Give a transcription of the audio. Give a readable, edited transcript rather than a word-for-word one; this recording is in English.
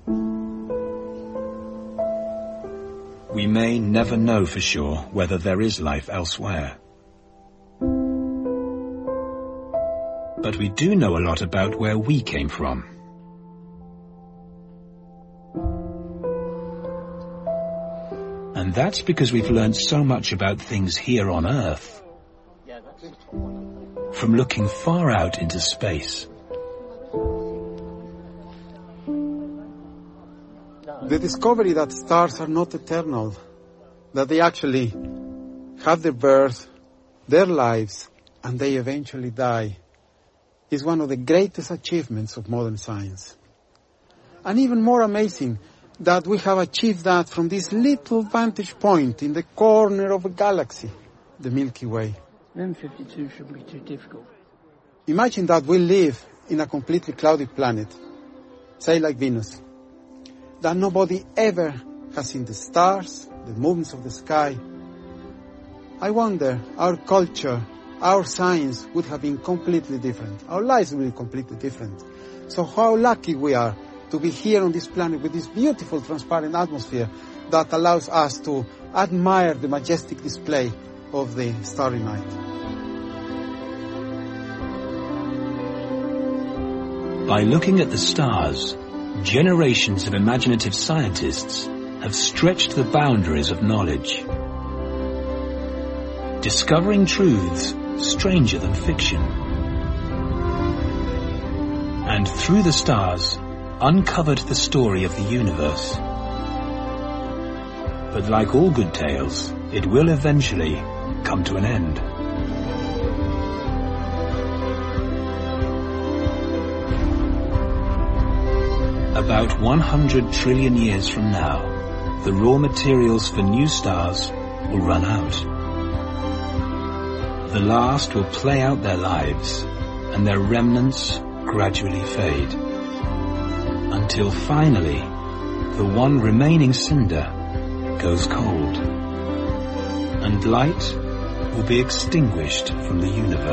We may never know for sure whether there is life elsewhere. But we do know a lot about where we came from. And that's because we've learned so much about things here on Earth. From looking far out into space. The discovery that stars are not eternal, that they actually have their birth, their lives, and they eventually die, is one of the greatest achievements of modern science. And even more amazing, that we have achieved that from this little vantage point in the corner of a galaxy, the Milky Way. M52 shouldn't be too difficult. Imagine that we live in a completely clouded planet, say like Venus, that nobody ever has seen the stars, the movements of the sky. I wonder, our culture, our science would have been completely different. Our lives would be completely different. So how lucky we are to be here on this planet with this beautiful transparent atmosphere that allows us to admire the majestic display of the starry night. By looking at the stars, generations of imaginative scientists have stretched the boundaries of knowledge, discovering truths stranger than fiction, and through the stars uncovered the story of the universe. But like all good tales, it will eventually come to an end. About 100 trillion years from now, the raw materials for new stars will run out. The last will play out their lives, and their remnants gradually fade, until finally, the one remaining cinder goes cold, and light will be extinguished from the universe.